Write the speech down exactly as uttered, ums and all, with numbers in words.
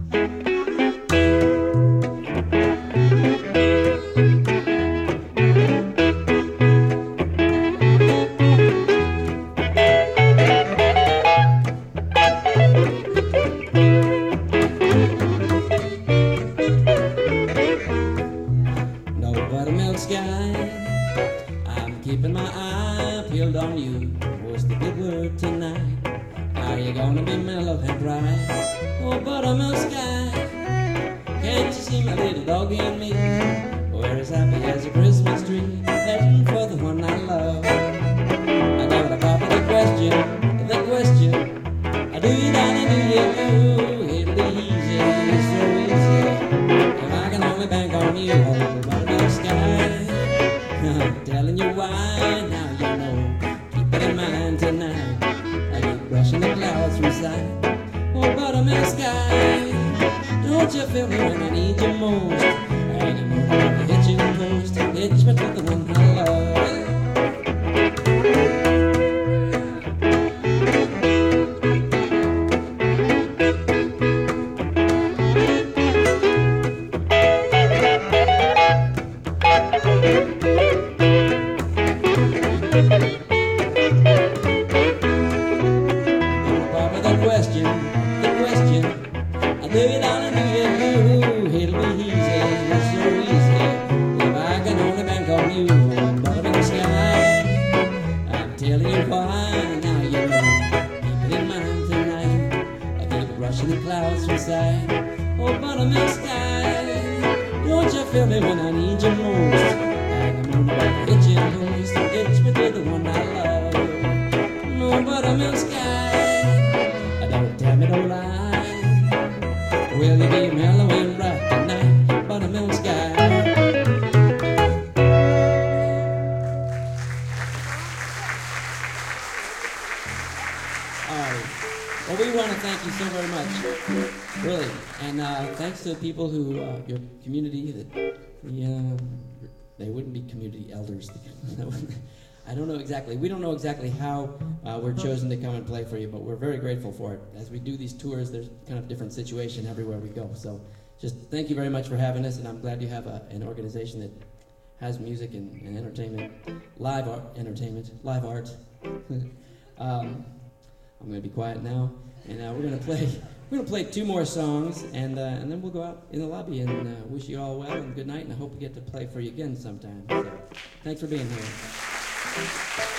Buttermilk sky, I'm keeping my eye peeled on you. What's the good word tonight? Are you gonna be mellow and bright? Oh, buttermilk sky, can't you see my little doggy and me? We're as happy as a Christmas tree, heading for the one I love. I got a popular question, the question, do you, darling, do you? It'll be easy, so easy, if I can only bank on you. Oh, buttermilk sky, I'm telling you why, now you know. Keep it in mind tonight, I keep brushing the clouds from sight. Oh, buttermilk sky, don't you feel me when I need you most? Hanging on like a hitching post, hitch me to the one I love. The question, the question, do you, darling, do you? It'll be easy, it's so easy, if I can only bank on you. Buttermilk sky, I'm telling you why, now you know. Keep it in mind tonight, I keep brushing the clouds from sight. Oh, buttermilk sky, don't you feel me when I need you most? Hanging on like a hitching post, hitch me to the one I love. No, buttermilk sky, don't tell me no lie. Will you be mellow and bright tonight, buttermilk sky? All right. Well, we want to thank you so very much, really, and uh, thanks to the people who, uh, your community, that the, uh, they wouldn't be community elders. I don't know exactly. We don't know exactly how uh, we're chosen to come and play for you, but we're very grateful for it. As we do these tours, there's kind of different situation everywhere we go. So just thank you very much for having us, and I'm glad you have a, an organization that has music and, and entertainment, live art, entertainment, live art. um, I'm going to be quiet now, and uh, we're going to play. We're going to play two more songs, and uh, and then we'll go out in the lobby and uh, wish you all well and good night, and I hope we get to play for you again sometime. So thanks for being here. Thank you.